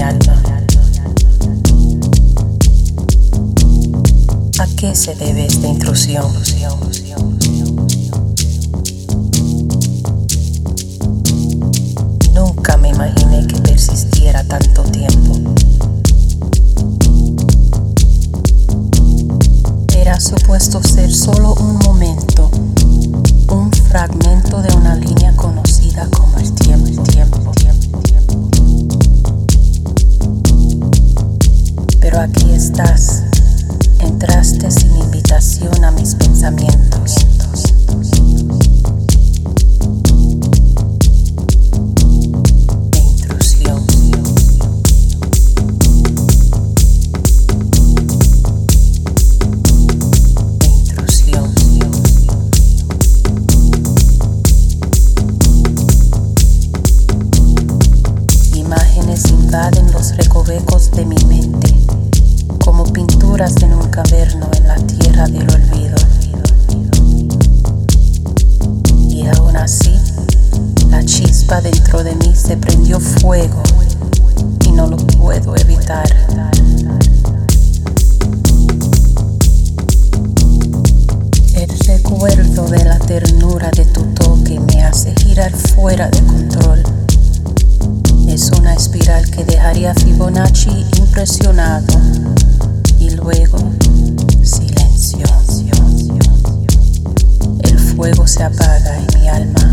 alma. ¿A qué se debe esta intrusión? Nunca me imaginé que persistiera tanto tiempo. Era supuesto ser solo un momento, un fragmento de una línea conocida como el tiempo. Pero aquí estás, entraste sin invitación a mis pensamientos. Intrusión. Intrusión. Imágenes invaden los recovecos de mi mente, como pinturas en un caverno en la tierra del olvido. Y aún así, la chispa dentro de mí se prendió fuego y no lo puedo evitar. El recuerdo de la ternura de tu toque me hace girar fuera de control. Es una espiral que dejaría a Fibonacci impresionado. Y luego, silencio. El fuego se apaga en mi alma.